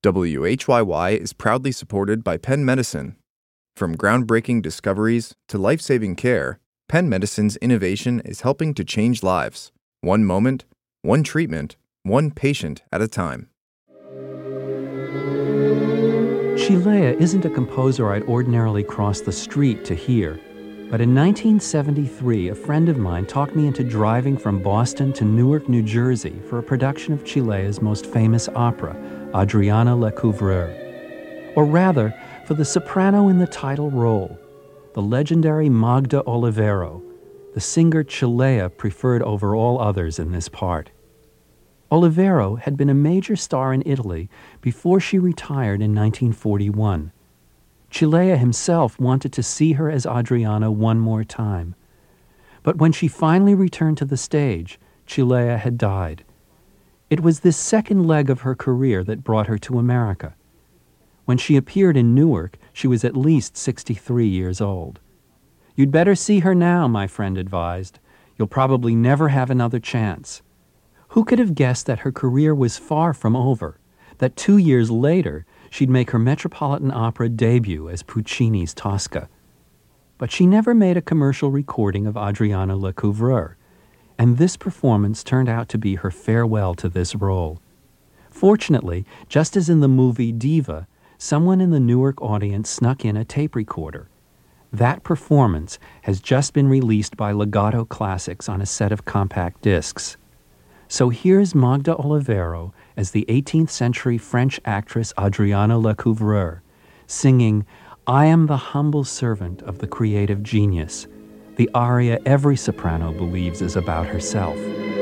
WHYY is proudly supported by Penn Medicine. From groundbreaking discoveries to life-saving care, Penn Medicine's innovation is helping to change lives, one moment, one treatment, one patient at a time. Chilea isn't a composer I'd ordinarily cross the street to hear, but in 1973, a friend of mine talked me into driving from Boston to Newark, New Jersey for a production of Chilea's most famous opera, Adriana Lecouvreur. Or rather, for the soprano in the title role, the legendary Magda Olivero, the singer Chilea preferred over all others in this part. Olivero had been a major star in Italy before she retired in 1941. Chilea himself wanted to see her as Adriana one more time. But when she finally returned to the stage, Chilea had died. It was this second leg of her career that brought her to America. When she appeared in Newark, she was at least 63 years old. "You'd better see her now," my friend advised. "You'll probably never have another chance." Who could have guessed that her career was far from over, that 2 years later she'd make her Metropolitan Opera debut as Puccini's Tosca? But she never made a commercial recording of Adriana Lecouvreur, and this performance turned out to be her farewell to this role. Fortunately, just as in the movie Diva, someone in the Newark audience snuck in a tape recorder. That performance has just been released by Legato Classics on a set of compact discs. So here's Magda Olivero as the 18th century French actress Adriana Lecouvreur, singing "I am the humble servant of the creative genius," the aria every soprano believes is about herself.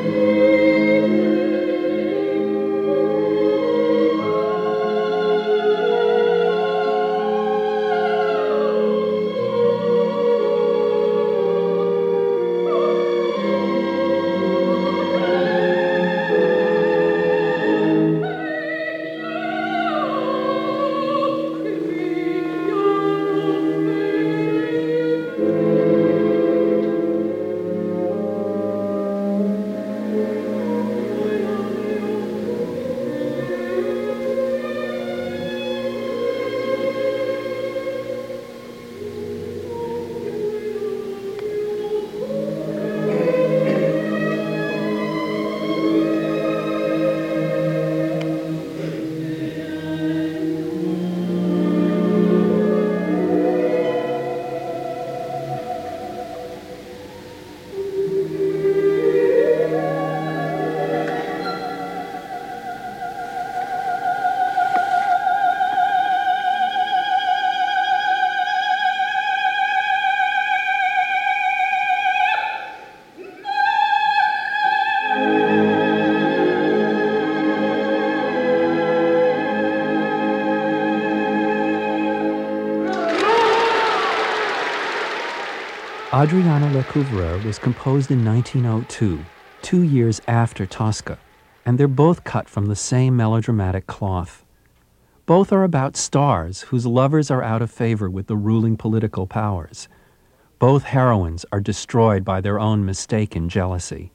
Adriana Lecouvreur was composed in 1902, 2 years after Tosca, and they're both cut from the same melodramatic cloth. Both are about stars whose lovers are out of favor with the ruling political powers. Both heroines are destroyed by their own mistaken jealousy.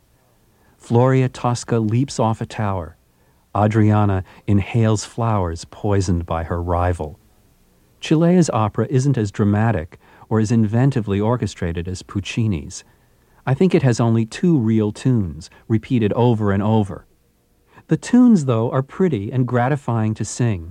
Floria Tosca leaps off a tower. Adriana inhales flowers poisoned by her rival. Chilea's opera isn't as dramatic or as inventively orchestrated as Puccini's. I think it has only 2 real tunes, repeated over and over. The tunes, though, are pretty and gratifying to sing.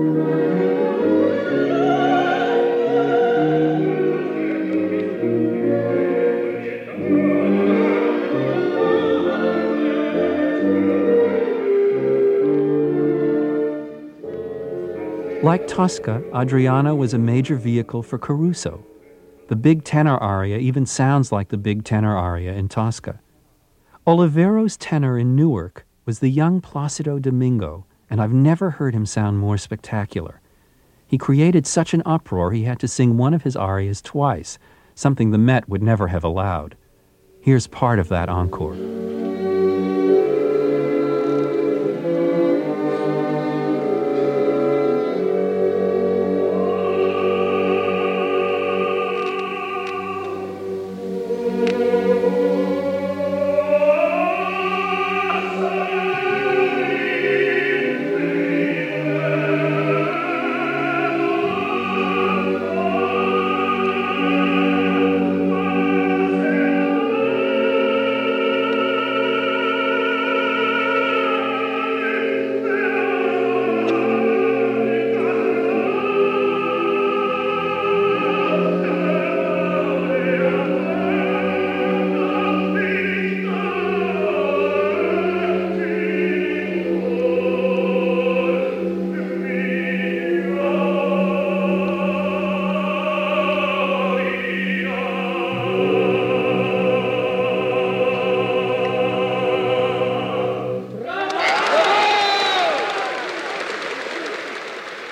Like Tosca, Adriana was a major vehicle for Caruso. The big tenor aria even sounds like the big tenor aria in Tosca. Olivero's tenor in Newark was the young Placido Domingo, and I've never heard him sound more spectacular. He created such an uproar he had to sing one of his arias twice, something the Met would never have allowed. Here's part of that encore.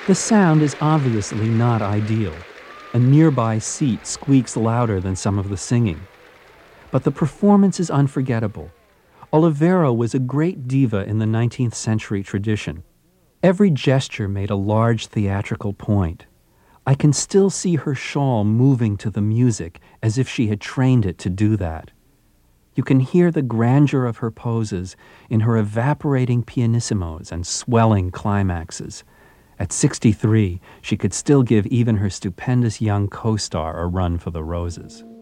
The sound is obviously not ideal. A nearby seat squeaks louder than some of the singing. But the performance is unforgettable. Olivero was a great diva in the 19th century tradition. Every gesture made a large theatrical point. I can still see her shawl moving to the music as if she had trained it to do that. You can hear the grandeur of her poses in her evaporating pianissimos and swelling climaxes. At 63, she could still give even her stupendous young co-star a run for the roses.